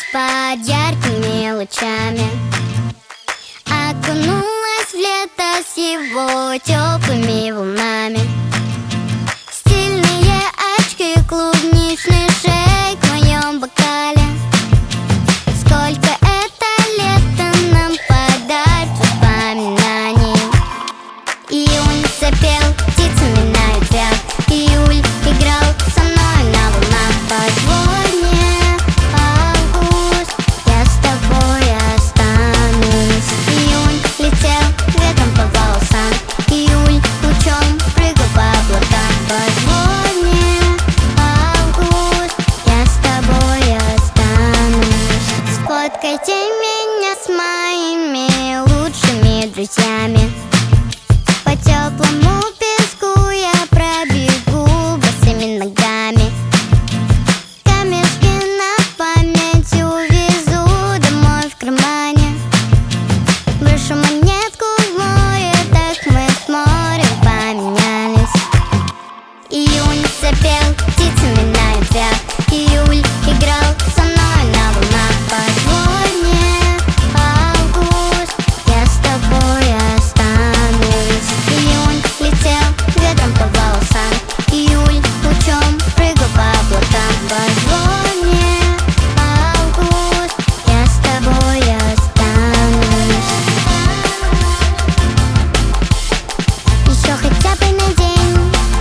под яркими лучами, окунулась в лето с его теплыми волнами. Стильные очки, клубничный шейк в моем бокале. Сколько это лето нам подарит воспоминаний. Июнь запел птицами на ветвях, июль играл со мной на волнах. Позволь мне, август, я с тобой останусь. Июнь летел ветром по волосам, июль лучом прыгал по облакам. Позволь мне, август, я с тобой останусь. Сфоткайте меня с моими лучшими друзьями. По теплому песку я пробегу босыми ногами. Камешки на память увезу домой в кармане. Брошу монетку в море, так мы с морем поменялись. Июнь запел птицами на ветвях, июль играл со мной на волнах. Позволь мне, август, я с тобой останусь. Июнь летел ветром по волосам, июль лучом прыгал по облакам. Позволь мне, август, я с тобой останусь. Еще хотя бы на день,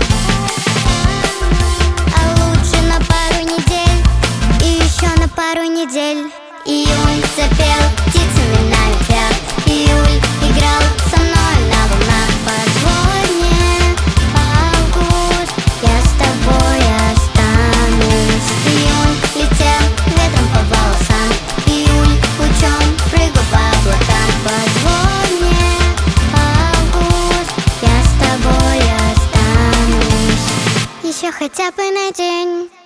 а лучше на пару недель, и еще на пару недель. Июнь запел птицами на ветвях, июль играл со мной на волнах. Позволь мне, август, я с тобой останусь. Июнь летел ветром по волосам, июль лучом прыгал по облакам. Позволь мне, август, я с тобой останусь. Еще хотя бы на день.